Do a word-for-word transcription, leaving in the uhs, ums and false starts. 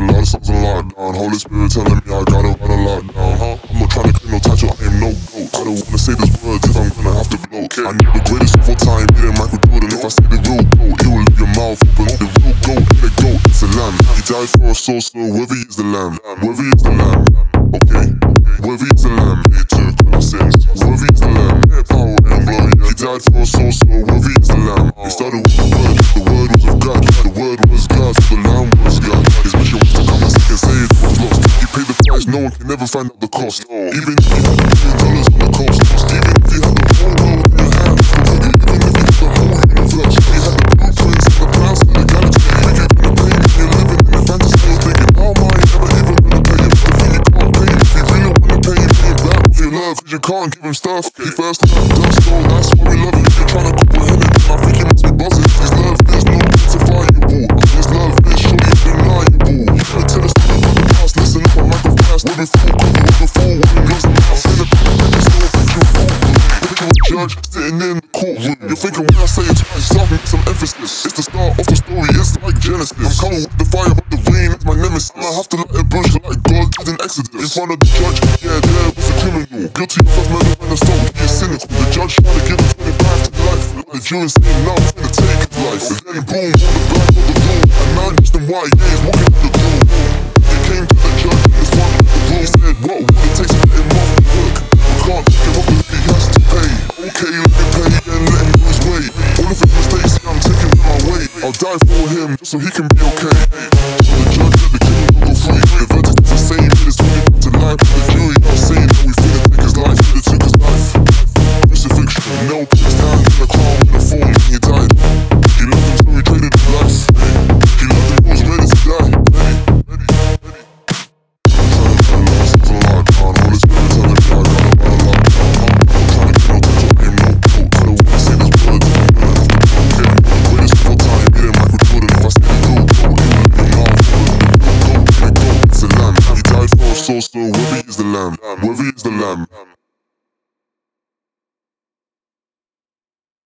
a lot of songs on lockdown. Holy Spirit telling me I gotta run a lockdown. Huh? I'm not trying to claim no title, I am no goat. I don't wanna say those words if I'm gonna have to gloat. Okay. I know the greatest of all time, beating Michael Jordan. If I say the real goat, it will leave your mouth open. The real goat ain't a goat, it's a lamb. He died for us all, so worthy is the lamb. Worthy is the lamb. Okay. Worthy is the lamb. He took our sins. Worthy is the lamb. Power and glory. He died for us all, so worthy is the lamb. He started with the word. The word was of God. The word was God. So the lamb was God. His mission was to come and seek and save what was lost. He paid the price. No one can never find out the cost. Even if you had a million dollars on the coast. Even if you had the whole world in your hands. Even if you had the whole universe. You had the blueprints and the plans for the galaxy. If you're gonna pay me, you're living in a fantasy. You're thinking, how am I ever even gonna pay him? The thing you can't pay him. If you really wanna pay him, pay him back with your love. Cause you can't give him stuff. He first left dust, so that's why we love him. If you're trying to comprehend him, I think he must be buzzing. His love is no quantifiable. His love is surely undeniable. You gotta tell us something about the past. Listen up, I'm like a fast. We're before cover, we're before women lost the house. In the back, it's still think you're fool. Picture a judge sitting in the courtroom. You're thinking when I say it twice, start with some emphasis. It's the start of the story, it's like Genesis. I'm coming with the fire, but the rain is my nemesis. I have to let it burst like God did in Exodus. In front of the judge, yeah, there was a criminal. Guilty of first murder and assault, he is cynical. The judge tried to give him twenty-five to life. The jury saying now I'm gonna take his life. And then boom, on the back of the room. A man dressed in white, yeah, he's walking through the room. He came to the judge in his front of the room. He said, what would it take to let him off the hook? We can't take him up because he has to pay. Okay, let him pay and let him go his way. All of his mistakes, yeah, I'm taking them my way. I'll die for him just so he can be okay. So the judge let the criminal go free. The verdict is the same, it is twenty back to life. But the jury are saying that we finna take his life. But it took his life. Crucifixion, no place down in the crown with a phone and he died. He loved him so he traded his life. He loved him, he was ready to die. Ready, ready, ready. I'm trying to find lost, it's a lockdown. Holy Spirit telling me I gotta run a lockdown. I'm trying to get no touch, I am no goat. I don't wanna say this word if I'm gonna have to go. Okay, I'm the greatest of all time, beating Michael Jordan. If I say the real goat, it will leave your mouth open. The real goat ain't a goat, it's a lamb. He died for us all, so worthy is the lamb. Worthy is the lamb.